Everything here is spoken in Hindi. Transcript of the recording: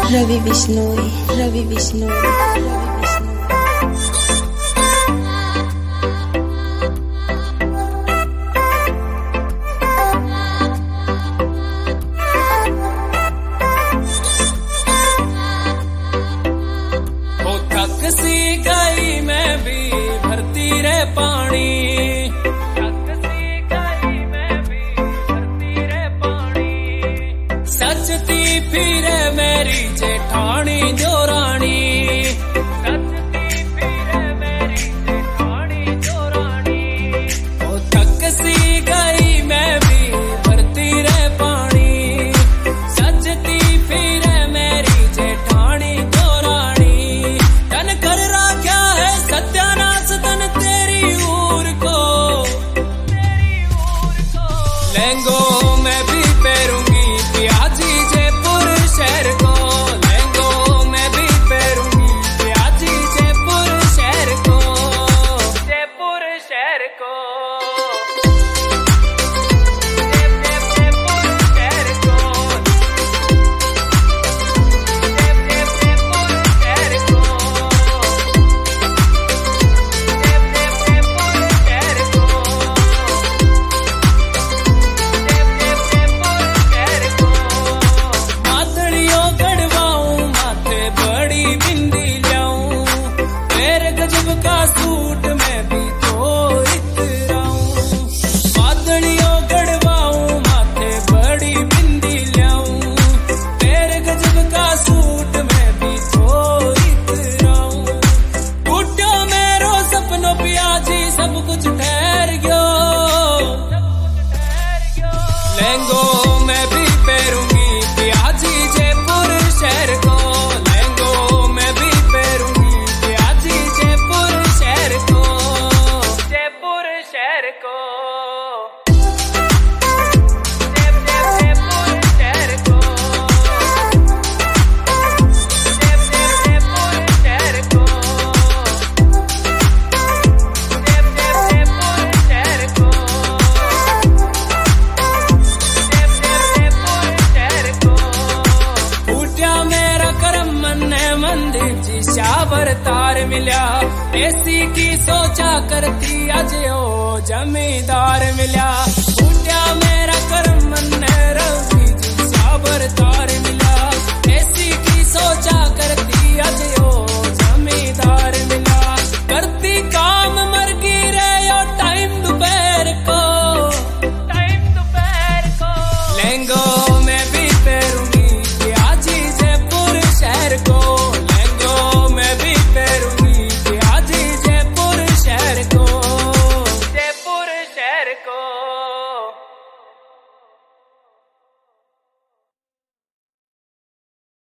रवि बिश्नोई, रवि बिश्नोई, रवि बिश्नोई। थक सी गई मैं भी भरती रे पानी, थक सी गई मैं भी भरती रे पानी। सचती फिरे मेरी जेठानी जो रानी, सचती फिरे मेरी जेठानी जो रानी। ओ थक सी गई मैं भी भरती रे पानी, सचती फिरे मेरी जेठानी जो रानी। तन कर रहा क्या है सत्यानाश तन तेरी ऊर को, लहंगो मैं भी पहनूंगी प्याजी जयपुर शहर को, लहंगो मैं भी पहनूंगी प्याजी जयपुर शहर को, जयपुर शहर को। का सूट मैं भी तो इतराऊं, बादलियों गढ़वाऊं माथे बड़ी बिंदी लाऊं। तेरे गजब का सूट मैं भी तो इतराऊं। बूढ़ो मेरो सपनों पियाजी सब कुछ ठहर गयो, लहंगो मैं भी पहनूंगी पियाजी जयपुर शहर को, लहंगो मैं भी पहनूंगी पियाजी जयपुर शहर को, जयपुर शहर को। मंदिर जी शावर तार मिल्या, ऐसी की सोचा करती अज ओ जमींदार मिल्या। उठ्या मेरा करम मन रव